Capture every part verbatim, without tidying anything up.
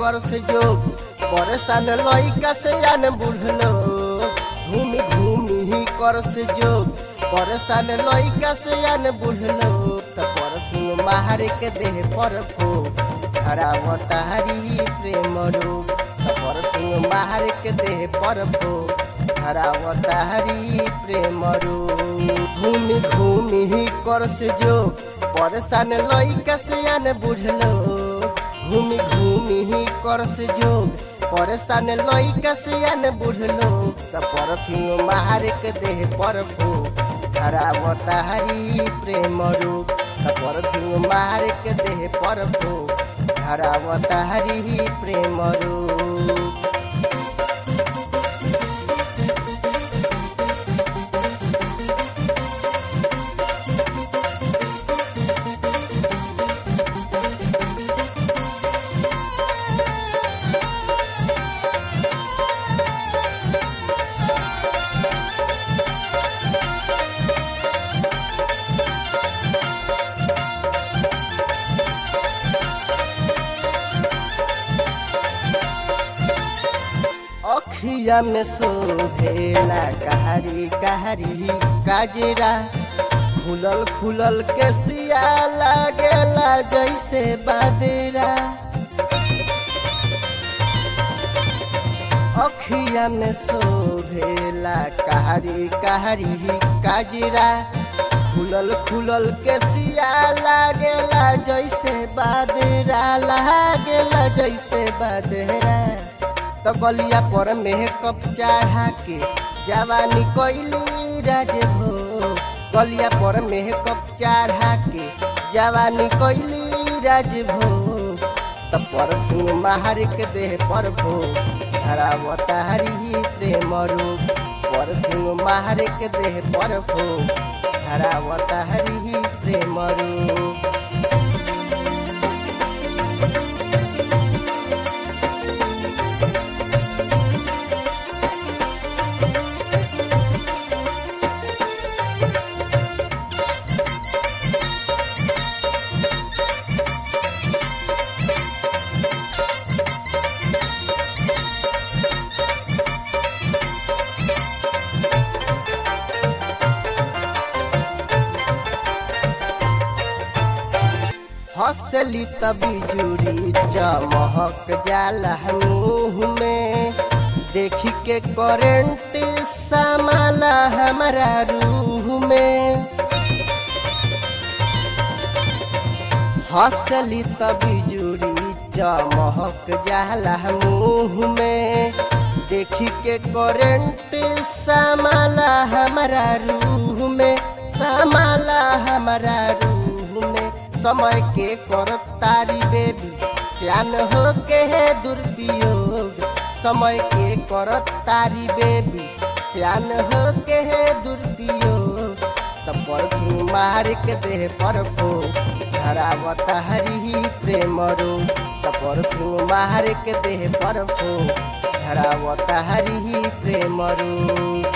कर से जोग परेशान लइका से आन बुढ़लो घूमी घूमी ही कर से जोग परेशान लइका से आन बुढ़लो त परफ्यूम मार के देह पर फो हरावता हरी प्रेम रोग त परफ्यूम मार के देह पर फो हरावता हरी प्रेम रोग घूमी घूमी ही कर से जोग परेशान लइका से आन बुढ़लो घूमी घूमी ही कर से जोग परेशान लइका से आन बुढ़लो त परफ्यूम मार के देह पर फो हरावता हरी प्रेम रोग त परफ्यूम मार के देह पर फो हरावता हरी प्रेम रोग। अखिया में शोभेला कहरी कहरी काजरा खुलल खुलल के सिया लागेला जैसे बादरा अखिया में शोभेला कहरी कहरी काजरा खुलल खुलल के सिया लागेला जैसे बादरा लागेला जैसे बादरा तो गलिया पर मेकअप चढ़ा के जवानी कोइली राज हो गलिया पर मेकअप चढ़ा के जवानी कोइली राज हो तो परफ्यूम मार के देह पर भो हरावता हरी प्रेम रोग परफ्यूम मार के देह पर भो हरावता हरी प्रेम रोग। हंसली तभी जुड़ी चमहक जाला मुँह में देखी के करेंट समाला हमारा रूह में हंसली तभी जुड़ी चमहक जाला मुँह में देखी के करेंट समाला हमारा रूह में समाला हमारा रूह में समय के कर तारी बेबी सियान हो के है दुरुपयोग समय के कर तारी बेबी सियान हो के है दुरुपयोग तब परफ्यूम मार के देह पर फो हरावता हरी प्रेम रोग तब परफ्यूम मार के देह पर फो हरावता हरी प्रेम रोग।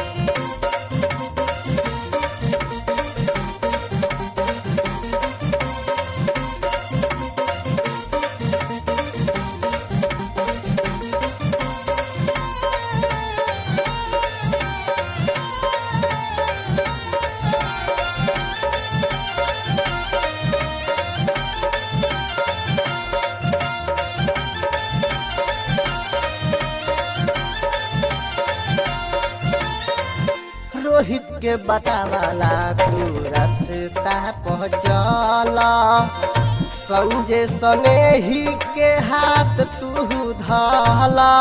रोहित के बतावाला तू रास्ता पहुँचला संजय सने ही के हाथ तू धाला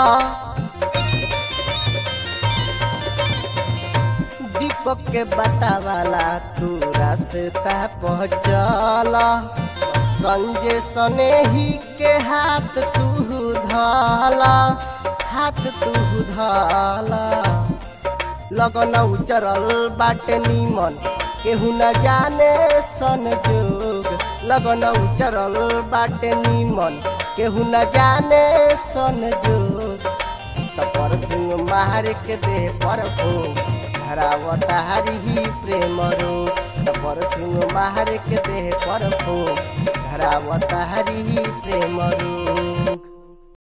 दीपक के बतावाला तू रास्ता पहुँचला संजय सने ही के हाथ तू धाला हाथ तू धाला लगन उचरल बाटे नीमन केहू न जाने सन जोग लगन उचरल बाटे नीमन केहू न जाने सन जोग त परफ्यूम मार के देह पर फो हरावता हरी प्रेम रोग त परफ्यूम मार के देह पर फो हरावता हरी प्रेम रोग।